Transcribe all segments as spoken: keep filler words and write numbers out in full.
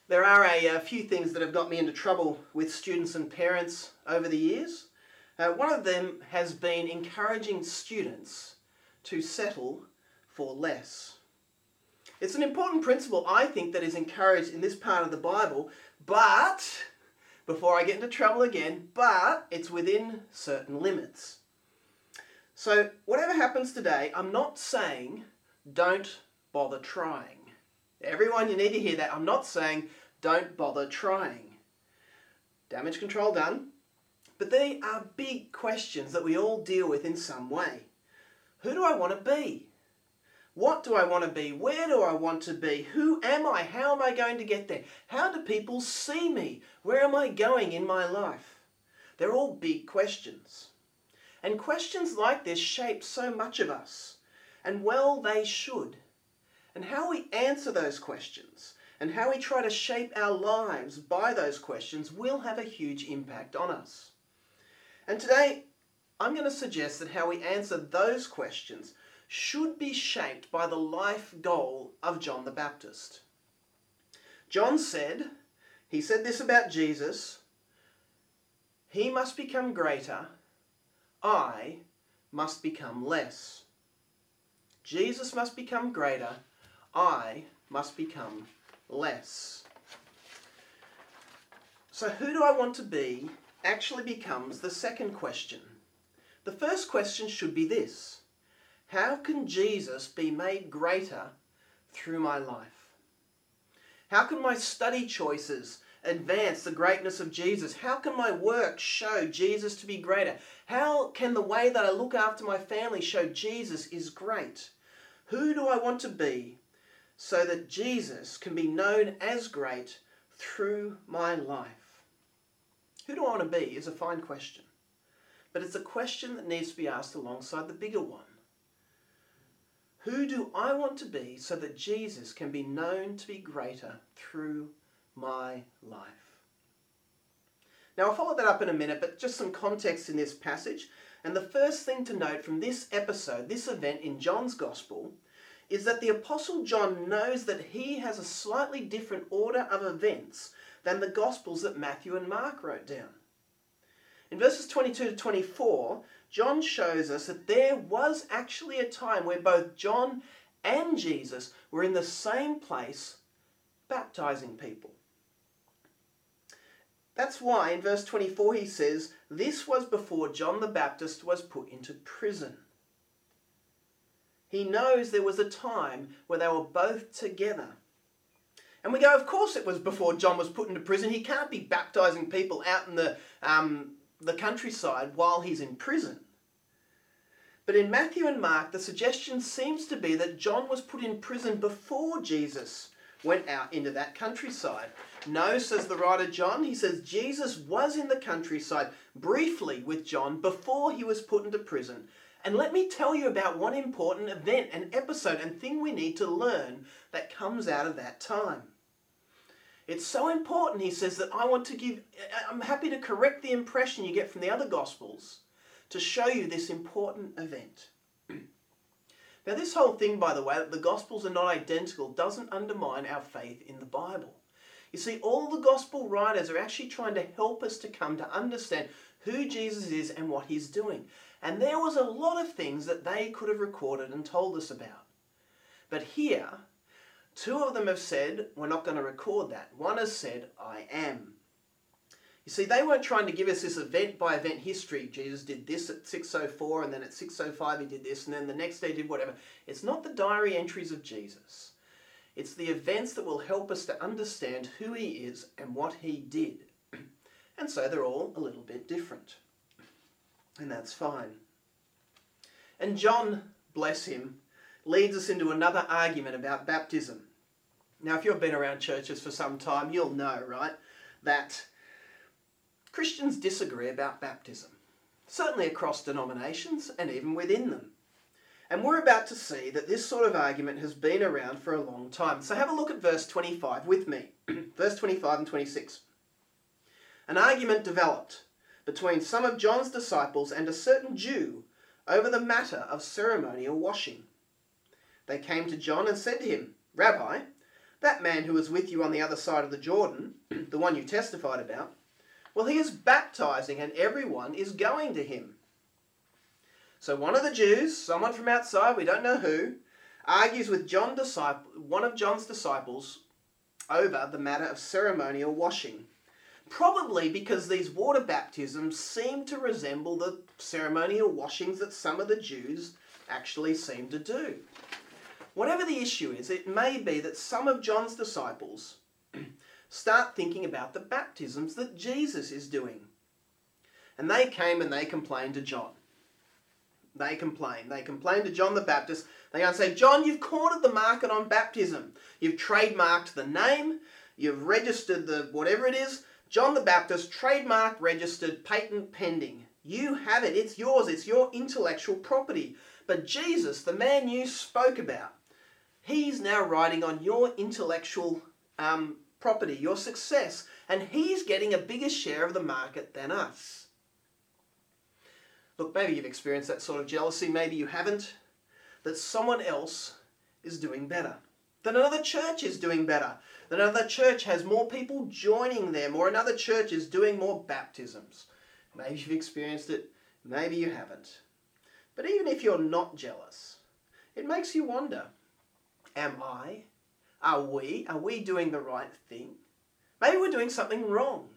There are a, a few things that have got me into trouble with students and parents over the years. Uh, one of them has been encouraging students to settle for less. It's an important principle, I think, that is encouraged in this part of the Bible, but, before I get into trouble again, but it's within certain limits. So, whatever happens today, I'm not saying don't bother trying. Everyone, you need to hear that. I'm not saying don't bother trying. Damage control done. But they are big questions that we all deal with in some way. Who do I want to be? What do I want to be? Where do I want to be? Who am I? How am I going to get there? How do people see me? Where am I going in my life? They're all big questions. And questions like this shape so much of us. And well, they should. And how we answer those questions and how we try to shape our lives by those questions will have a huge impact on us. And today, I'm going to suggest that how we answer those questions should be shaped by the life goal of John the Baptist. John said, he said this about Jesus, "He must become greater, I must become less." Jesus must become greater, I must become less. So who do I want to be actually becomes the second question. The first question should be this: how can Jesus be made greater through my life? How can my study choices advance the greatness of Jesus? How can my work show Jesus to be greater? How can the way that I look after my family show Jesus is great? Who do I want to be so that Jesus can be known as great through my life? Who do I want to be is a fine question. But it's a question that needs to be asked alongside the bigger one. Who do I want to be so that Jesus can be known to be greater through my life? Now I'll follow that up in a minute, but just some context in this passage. And the first thing to note from this episode, this event in John's Gospel, is that the Apostle John knows that he has a slightly different order of events than the Gospels that Matthew and Mark wrote down. In verses twenty-two to twenty-four, John shows us that there was actually a time where both John and Jesus were in the same place baptizing people. That's why in verse twenty-four he says, "This was before John the Baptist was put into prison." He knows there was a time where they were both together. And we go, of course it was before John was put into prison. He can't be baptizing people out in the, um, the countryside while he's in prison. But in Matthew and Mark, the suggestion seems to be that John was put in prison before Jesus went out into that countryside. No, says the writer John, he says Jesus was in the countryside briefly with John before he was put into prison. And let me tell you about one important event and episode and thing we need to learn that comes out of that time. It's so important, he says, that I want to give, I'm happy to correct the impression you get from the other Gospels to show you this important event. Now this whole thing, by the way, that the Gospels are not identical doesn't undermine our faith in the Bible. You see, all the Gospel writers are actually trying to help us to come to understand who Jesus is and what he's doing. And there was a lot of things that they could have recorded and told us about. But here, two of them have said, we're not going to record that. One has said, I am. You see, they weren't trying to give us this event-by-event history. Jesus did this at six oh four, and then at six oh five he did this, and then the next day he did whatever. It's not the diary entries of Jesus. It's the events that will help us to understand who he is and what he did. And so they're all a little bit different. And that's fine. And John, bless him, leads us into another argument about baptism. Now, if you've been around churches for some time, you'll know, right, that Christians disagree about baptism. Certainly across denominations and even within them. And we're about to see that this sort of argument has been around for a long time. So have a look at verse twenty-five with me. Verse twenty-five and twenty-six. An argument developed between some of John's disciples and a certain Jew over the matter of ceremonial washing. They came to John and said to him, "Rabbi, That man who was with you on the other side of the Jordan, the one you testified about, well, he is baptizing and everyone is going to him. So one of the Jews, someone from outside, we don't know who, argues with John disciple, one of John's disciples over the matter of ceremonial washing. Probably because these water baptisms seem to resemble the ceremonial washings that some of the Jews actually seem to do. Whatever the issue is, it may be that some of John's disciples start thinking about the baptisms that Jesus is doing. And they came and they complained to John. They complain. They complain to John the Baptist. They go and say, John, you've cornered the market on baptism. You've trademarked the name. You've registered the whatever it is. John the Baptist, trademark, registered, patent pending. You have it. It's yours. It's your intellectual property. But Jesus, the man you spoke about, he's now riding on your intellectual um, property, your success. And he's getting a bigger share of the market than us. Look, maybe you've experienced that sort of jealousy, maybe you haven't, that someone else is doing better, that another church is doing better, that another church has more people joining them, or another church is doing more baptisms. Maybe you've experienced it, maybe you haven't. But even if you're not jealous, it makes you wonder, am I? Are we? Are we doing the right thing? Maybe we're doing something wrong.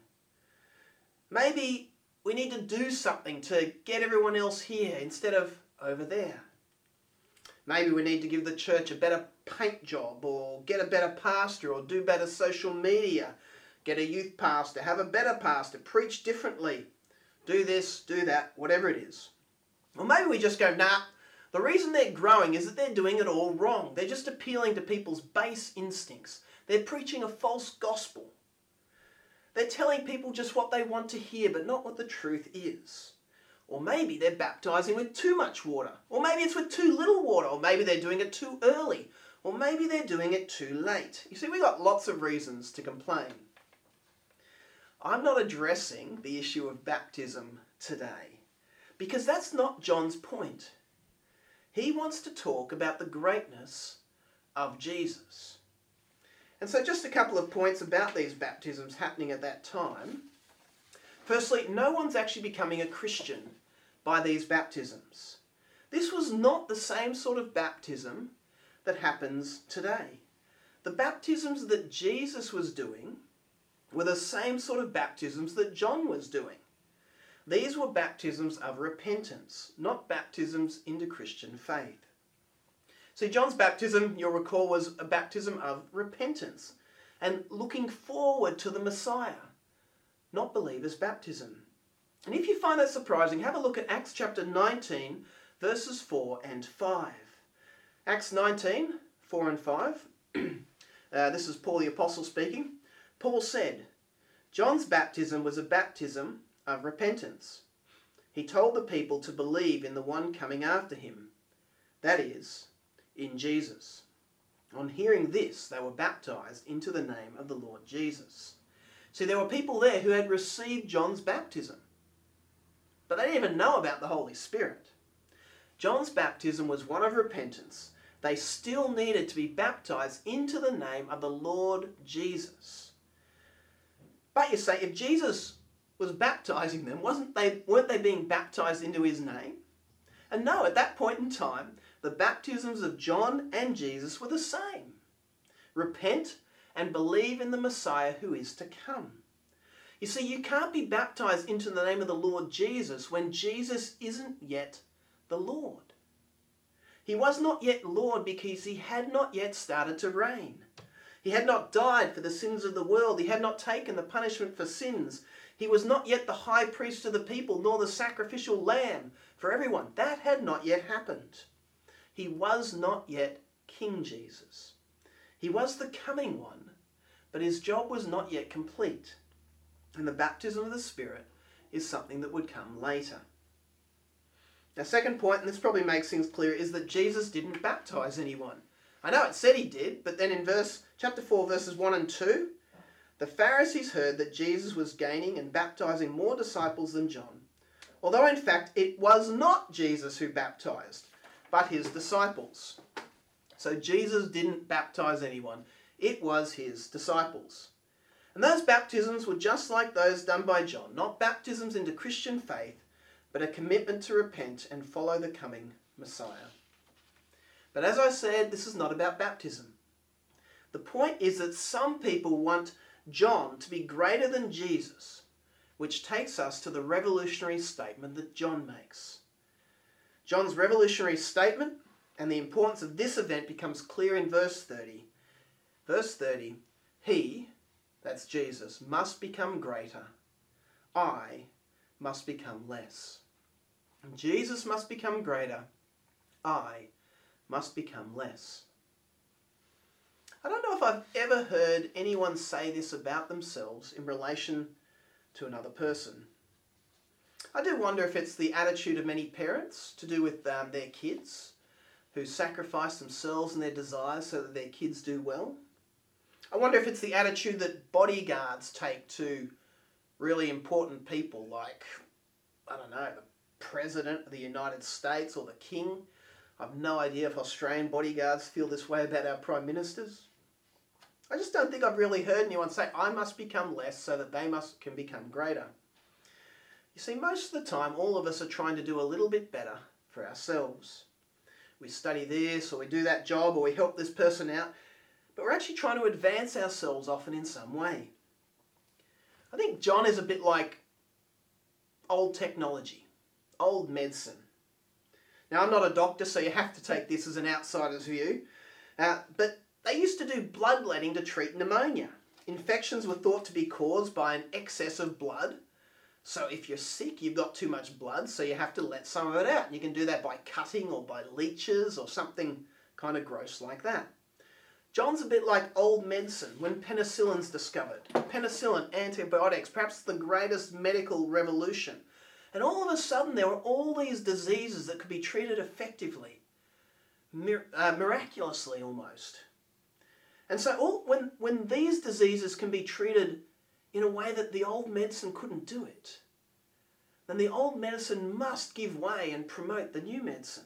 Maybe we need to do something to get everyone else here instead of over there. Maybe we need to give the church a better paint job, or get a better pastor, or do better social media, get a youth pastor, have a better pastor, preach differently, do this, do that, whatever it is. Or maybe we just go, nah, the reason they're growing is that they're doing it all wrong. They're just appealing to people's base instincts. They're preaching a false gospel. They're telling people just what they want to hear, but not what the truth is. Or maybe they're baptizing with too much water. Or maybe it's with too little water. Or maybe they're doing it too early. Or maybe they're doing it too late. You see, we've got lots of reasons to complain. I'm not addressing the issue of baptism today, because that's not John's point. He wants to talk about the greatness of Jesus. And so just a couple of points about these baptisms happening at that time. Firstly, no one's actually becoming a Christian by these baptisms. This was not the same sort of baptism that happens today. The baptisms that Jesus was doing were the same sort of baptisms that John was doing. These were baptisms of repentance, not baptisms into Christian faith. See, John's baptism, you'll recall, was a baptism of repentance and looking forward to the Messiah, not believers' baptism. And if you find that surprising, have a look at Acts chapter nineteen, verses four and five. Acts nineteen, four and five. uh, this is Paul the Apostle speaking. Paul said, John's baptism was a baptism of repentance. He told the people to believe in the one coming after him, that is, in Jesus. On hearing this, they were baptized into the name of the Lord Jesus. See, there were people there who had received John's baptism, but they didn't even know about the Holy Spirit. John's baptism was one of repentance. They still needed to be baptized into the name of the Lord Jesus. But you say, if Jesus was baptizing them, wasn't they, weren't they being baptized into his name? And no, at that point in time, the baptisms of John and Jesus were the same. Repent and believe in the Messiah who is to come. You see, you can't be baptized into the name of the Lord Jesus when Jesus isn't yet the Lord. He was not yet Lord because he had not yet started to reign. He had not died for the sins of the world. He had not taken the punishment for sins. He was not yet the high priest of the people, nor the sacrificial lamb for everyone. That had not yet happened. He was not yet King Jesus. He was the coming one, but his job was not yet complete. And the baptism of the Spirit is something that would come later. Now, second point, and this probably makes things clear, is that Jesus didn't baptize anyone. I know it said he did, but then in verse chapter four, verses one and two, the Pharisees heard that Jesus was gaining and baptizing more disciples than John, although in fact it was not Jesus who baptized, but his disciples. So Jesus didn't baptize anyone. It was his disciples. And those baptisms were just like those done by John, not baptisms into Christian faith, but a commitment to repent and follow the coming Messiah. But as I said, this is not about baptism. The point is that some people want John to be greater than Jesus, which takes us to the revolutionary statement that John makes. John's revolutionary statement and the importance of this event becomes clear in verse thirty. Verse thirty, he, that's Jesus, must become greater. I must become less. Jesus must become greater. I must become less. I don't know if I've ever heard anyone say this about themselves in relation to another person. I do wonder if it's the attitude of many parents to do with um, their kids who sacrifice themselves and their desires so that their kids do well. I wonder if it's the attitude that bodyguards take to really important people like, I don't know, the President of the United States or the King. I've no idea if Australian bodyguards feel this way about our Prime Ministers. I just don't think I've really heard anyone say, I must become less so that they must can become greater. You see, most of the time, all of us are trying to do a little bit better for ourselves. We study this, or we do that job, or we help this person out, but we're actually trying to advance ourselves often in some way. I think John is a bit like old technology, old medicine. Now, I'm not a doctor, so you have to take this as an outsider's view, uh, but they used to do bloodletting to treat pneumonia. Infections were thought to be caused by an excess of blood. So if you're sick, you've got too much blood, so you have to let some of it out. And you can do that by cutting or by leeches or something kind of gross like that. John's a bit like old medicine when penicillin's discovered. Penicillin, antibiotics, perhaps the greatest medical revolution. And all of a sudden there were all these diseases that could be treated effectively, mir- uh, miraculously almost. And so all, when, when these diseases can be treated in a way that the old medicine couldn't do it, then the old medicine must give way and promote the new medicine.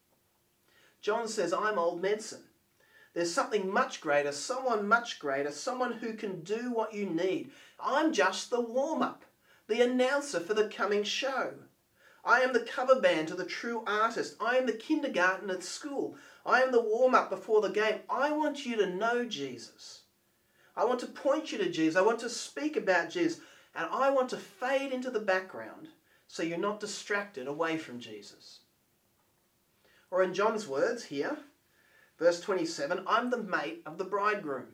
John says, I'm old medicine. There's something much greater, someone much greater, someone who can do what you need. I'm just the warm-up, the announcer for the coming show. I am the cover band to the true artist. I am the kindergarten at school. I am the warm-up before the game. I want you to know Jesus. I want to point you to Jesus. I want to speak about Jesus. And I want to fade into the background so you're not distracted away from Jesus. Or in John's words here, verse twenty-seven, I'm the mate of the bridegroom.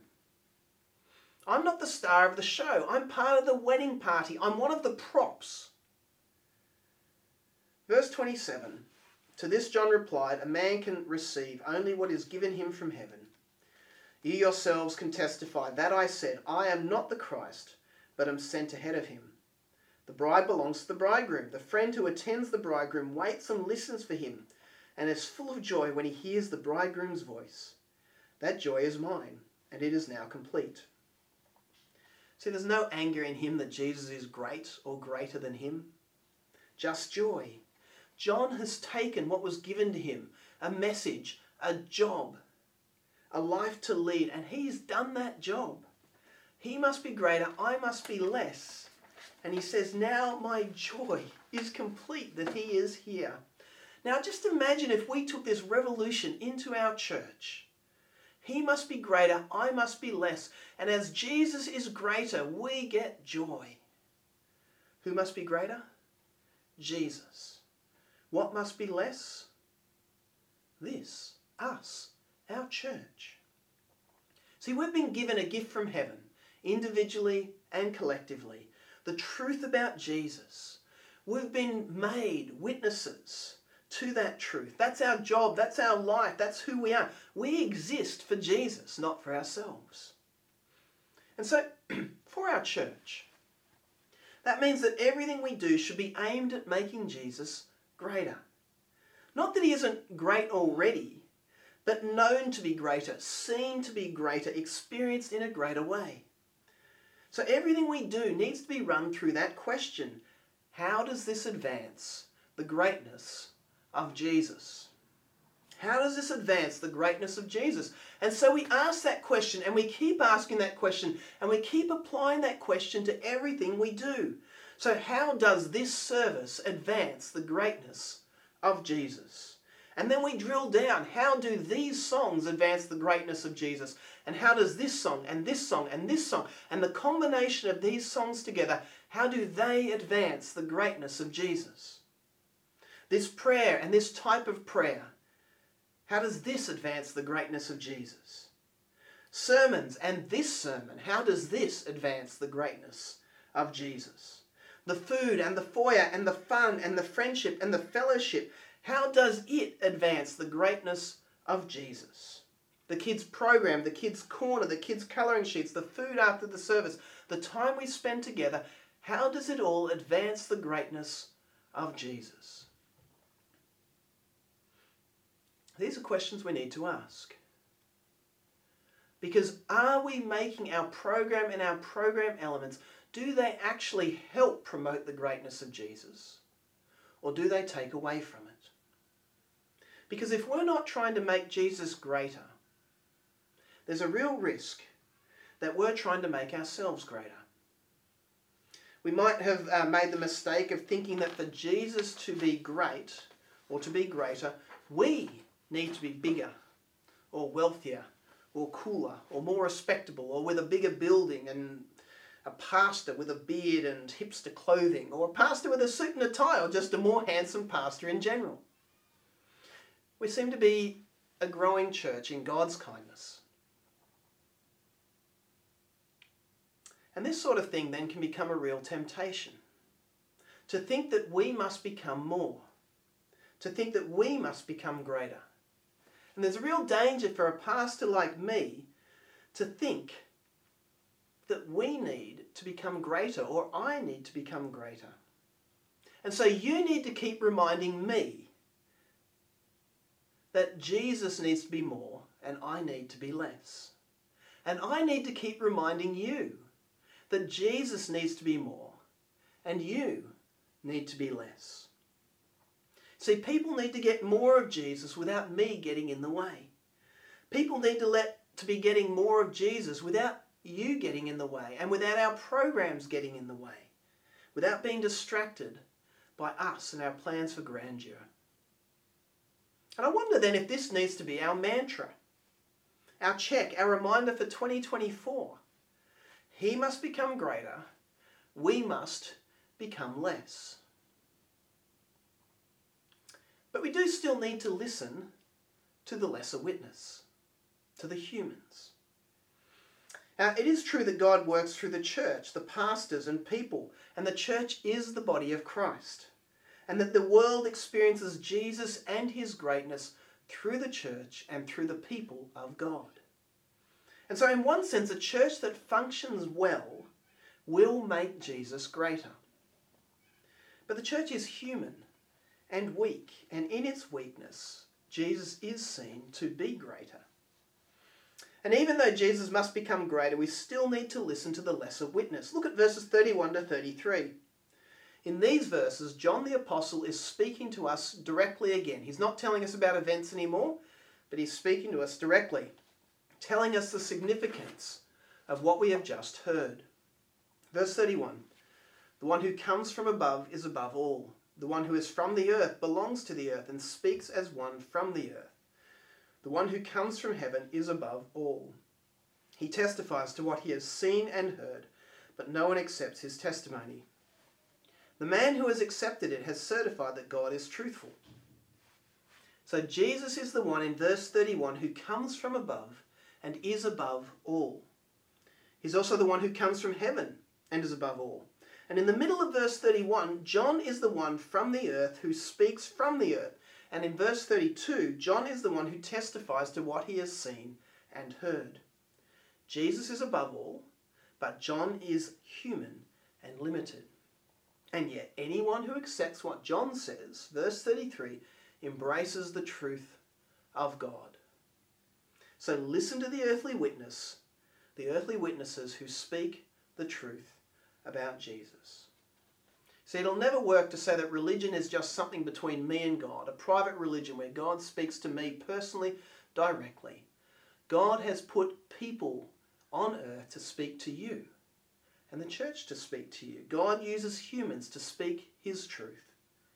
I'm not the star of the show. I'm part of the wedding party. I'm one of the props. Verse twenty-seven, to this John replied, a man can receive only what is given him from heaven. You yourselves can testify that I said, I am not the Christ, but am sent ahead of him. The bride belongs to the bridegroom. The friend who attends the bridegroom waits and listens for him, and is full of joy when he hears the bridegroom's voice. That joy is mine, and it is now complete. See, there's no anger in him that Jesus is great or greater than him. Just joy. John has taken what was given to him, a message, a job, a life to lead, and he's done that job. He must be greater, I must be less. And he says, now my joy is complete that he is here. Now just imagine if we took this revolution into our church. He must be greater, I must be less. And as Jesus is greater, we get joy. Who must be greater? Jesus. What must be less? This, us, our church. See, we've been given a gift from heaven, individually and collectively. The truth about Jesus. We've been made witnesses to that truth. That's our job. That's our life. That's who we are. We exist for Jesus, not for ourselves. And so, for our church, that means that everything we do should be aimed at making Jesus greater. Not that he isn't great already, but known to be greater, seen to be greater, experienced in a greater way. So everything we do needs to be run through that question. How does this advance the greatness of Jesus? How does this advance the greatness of Jesus? And so we ask that question, and we keep asking that question, and we keep applying that question to everything we do. So how does this service advance the greatness of Jesus? And then we drill down, how do these songs advance the greatness of Jesus? And how does this song, and this song, and this song, and the combination of these songs together, how do they advance the greatness of Jesus? This prayer and this type of prayer, how does this advance the greatness of Jesus? Sermons and this sermon, how does this advance the greatness of Jesus? The food and the foyer and the fun and the friendship and the fellowship, how does it advance the greatness of Jesus? The kids' program, the kids' corner, the kids' colouring sheets, the food after the service, the time we spend together, how does it all advance the greatness of Jesus? These are questions we need to ask. Because are we making our program and our program elements, do they actually help promote the greatness of Jesus? Or do they take away from it? Because if we're not trying to make Jesus greater, there's a real risk that we're trying to make ourselves greater. We might have uh, made the mistake of thinking that for Jesus to be great, or to be greater, we need to be bigger, or wealthier, or cooler, or more respectable, or with a bigger building, and a pastor with a beard and hipster clothing, or a pastor with a suit and a tie, or just a more handsome pastor in general. We seem to be a growing church in God's kindness. And this sort of thing then can become a real temptation. To think that we must become more. To think that we must become greater. And there's a real danger for a pastor like me to think that we need to become greater, or I need to become greater. And so you need to keep reminding me that Jesus needs to be more and I need to be less. And I need to keep reminding you that Jesus needs to be more and you need to be less. See, people need to get more of Jesus without me getting in the way. People need to let to be getting more of Jesus without you getting in the way, and without our programs getting in the way, without being distracted by us and our plans for grandeur. And I wonder then if this needs to be our mantra, our check, our reminder for twenty twenty-four. He must become greater, we must become less. But we do still need to listen to the lesser witness, to the humans. Now, it is true that God works through the church, the pastors and people, and the church is the body of Christ, and that the world experiences Jesus and his greatness through the church and through the people of God. And so in one sense, a church that functions well will make Jesus greater. But the church is human and weak, and in its weakness, Jesus is seen to be greater. And even though Jesus must become greater, we still need to listen to the lesser witness. Look at verses thirty-one to thirty-three. In these verses, John the Apostle is speaking to us directly again. He's not telling us about events anymore, but he's speaking to us directly, telling us the significance of what we have just heard. Verse thirty-one, the one who comes from above is above all. The one who is from the earth belongs to the earth and speaks as one from the earth. The one who comes from heaven is above all. He testifies to what he has seen and heard, but no one accepts his testimony. The man who has accepted it has certified that God is truthful. So Jesus is the one in verse thirty-one who comes from above and is above all. He's also the one who comes from heaven and is above all. And in the middle of verse thirty-one, John is the one from the earth who speaks from the earth. And in verse thirty-two, John is the one who testifies to what he has seen and heard. Jesus is above all, but John is human and limited. And yet anyone who accepts what John says, verse thirty-three, embraces the truth of God. So listen to the earthly witness, the earthly witnesses who speak the truth about Jesus. See, it'll never work to say that religion is just something between me and God, a private religion where God speaks to me personally, directly. God has put people on earth to speak to you and the church to speak to you. God uses humans to speak his truth.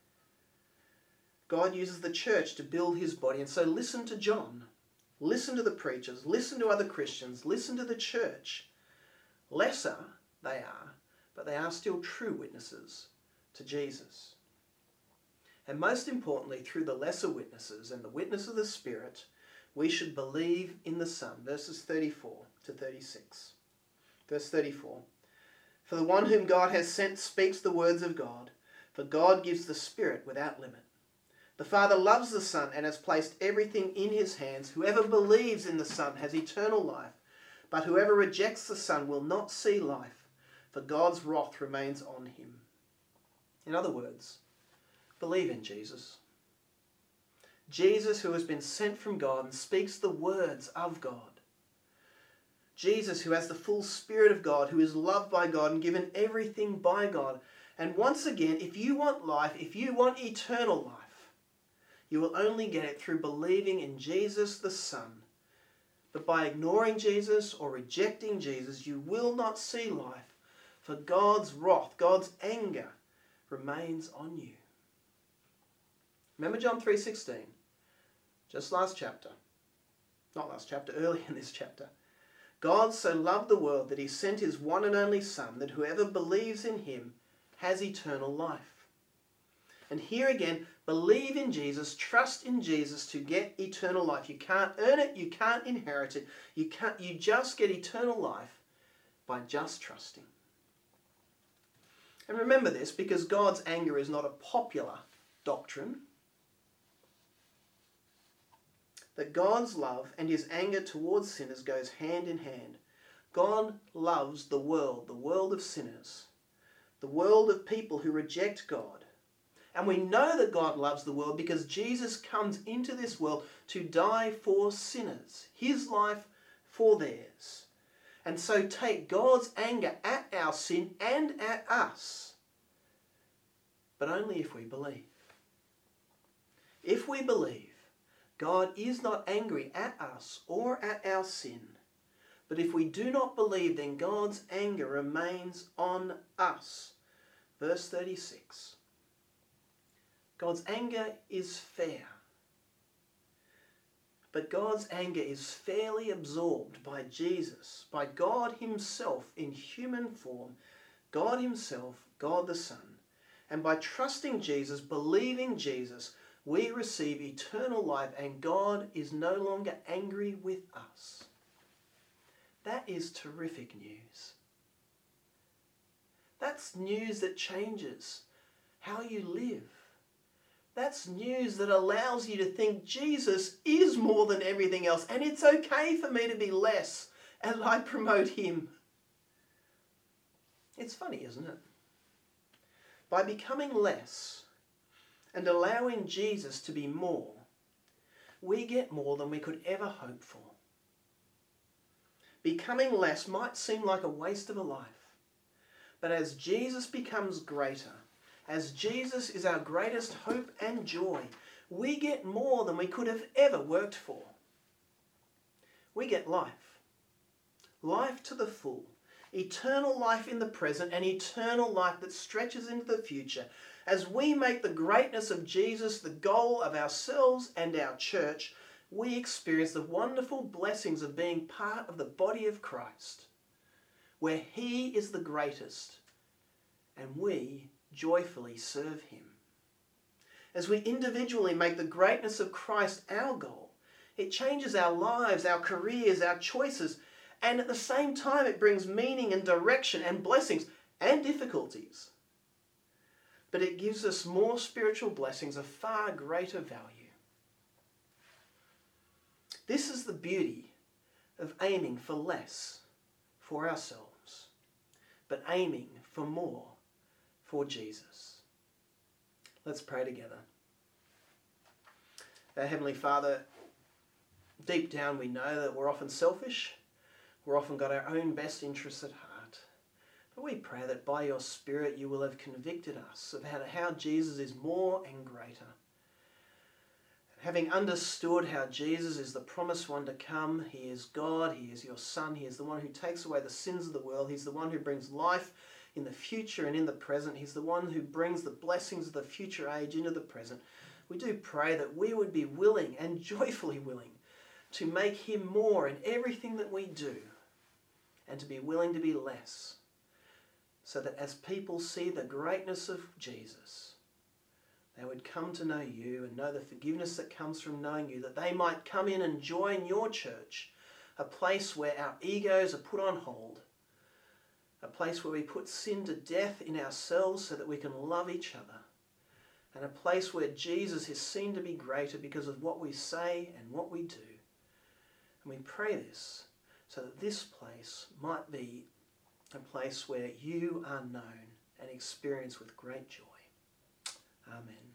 God uses the church to build his body. And so listen to John. Listen to the preachers. Listen to other Christians. Listen to the church. Lesser they are, but they are still true witnesses to Jesus. And most importantly, through the lesser witnesses and the witness of the Spirit, we should believe in the Son. Verses thirty-four to thirty-six. Verse thirty-four. For the one whom God has sent speaks the words of God, for God gives the Spirit without limit. The Father loves the Son and has placed everything in his hands. Whoever believes in the Son has eternal life, but whoever rejects the Son will not see life, for God's wrath remains on him. In other words, believe in Jesus. Jesus, who has been sent from God and speaks the words of God. Jesus, who has the full Spirit of God, who is loved by God and given everything by God. And once again, if you want life, if you want eternal life, you will only get it through believing in Jesus the Son. But by ignoring Jesus or rejecting Jesus, you will not see life, for God's wrath, God's anger, remains on you. Remember John three sixteen? Just last chapter. Not last chapter, early in this chapter. God so loved the world that he sent his one and only Son, that whoever believes in him has eternal life. And here again, believe in Jesus, trust in Jesus to get eternal life. You can't earn it, you can't inherit it, you can't, you just get eternal life by just trusting. And remember this, because God's anger is not a popular doctrine, that God's love and his anger towards sinners goes hand in hand. God loves the world, the world of sinners, the world of people who reject God. And we know that God loves the world because Jesus comes into this world to die for sinners, his life for theirs. And so take God's anger at our sin and at us, but only if we believe. If we believe, God is not angry at us or at our sin. But if we do not believe, then God's anger remains on us. Verse thirty-six. God's anger is fair. But God's anger is fairly absorbed by Jesus, by God himself in human form, God himself, God the Son. And by trusting Jesus, believing Jesus, we receive eternal life and God is no longer angry with us. That is terrific news. That's news that changes how you live. That's news that allows you to think Jesus is more than everything else and it's okay for me to be less as I promote him. It's funny, isn't it? By becoming less and allowing Jesus to be more, we get more than we could ever hope for. Becoming less might seem like a waste of a life, but as Jesus becomes greater, as Jesus is our greatest hope and joy, we get more than we could have ever worked for. We get life. Life to the full. Eternal life in the present and eternal life that stretches into the future. As we make the greatness of Jesus the goal of ourselves and our church, we experience the wonderful blessings of being part of the body of Christ, where he is the greatest and we joyfully serve him. As we individually make the greatness of Christ our goal, it changes our lives, our careers, our choices, and at the same time it brings meaning and direction and blessings and difficulties. But it gives us more spiritual blessings of far greater value. This is the beauty of aiming for less for ourselves, but aiming for more for Jesus. Let's pray together. Our Heavenly Father, deep down we know that we're often selfish. We're often got our own best interests at heart. But we pray that by your Spirit you will have convicted us of how, how Jesus is more and greater. Having understood how Jesus is the promised one to come, he is God, he is your Son, he is the one who takes away the sins of the world, he's the one who brings life in the future and in the present, he's the one who brings the blessings of the future age into the present. We do pray that we would be willing and joyfully willing to make him more in everything that we do and to be willing to be less, so that as people see the greatness of Jesus, they would come to know you and know the forgiveness that comes from knowing you, that they might come in and join your church, a place where our egos are put on hold, a place where we put sin to death in ourselves so that we can love each other, and a place where Jesus is seen to be greater because of what we say and what we do. And we pray this so that this place might be a place where you are known and experienced with great joy. Amen.